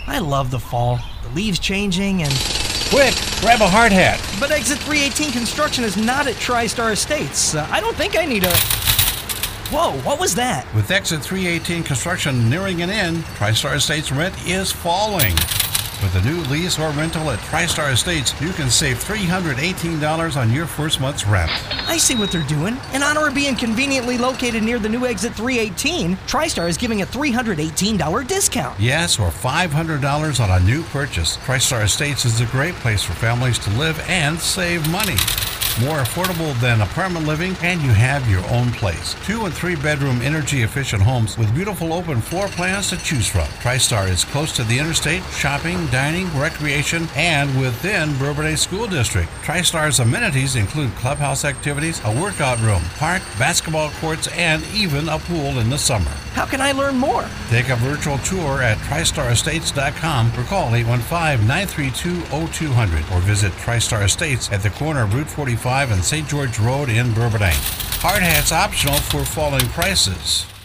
I love the fall. The leaves changing and... Quick, grab a hard hat. But Exit 318 construction is not at TriStar Estates. I don't think I need a... Whoa, what was that? With Exit 318 construction nearing an end, TriStar Estates rent is falling. With a new lease or rental at TriStar Estates, you can save $318 on your first month's rent. I see what they're doing. In honor of being conveniently located near the new Exit 318, TriStar is giving a $318 discount. Yes, or $500 on a new purchase. TriStar Estates is a great place for families to live and save money. More affordable than apartment living, and you have your own place. 2 and 3 bedroom energy efficient homes with beautiful open floor plans to choose from. TriStar is close to the interstate, shopping, dining, recreation, and within Bourbonnais School District. TriStar's amenities include clubhouse activities, a workout room, park, basketball courts, and even a pool in the summer. How can I learn more? Take a virtual tour at TriStarEstates.com or call 815-932-0200 or visit TriStar Estates at the corner of Route 45 and St. George Road in Bourbonnais. Hard hats optional for falling prices.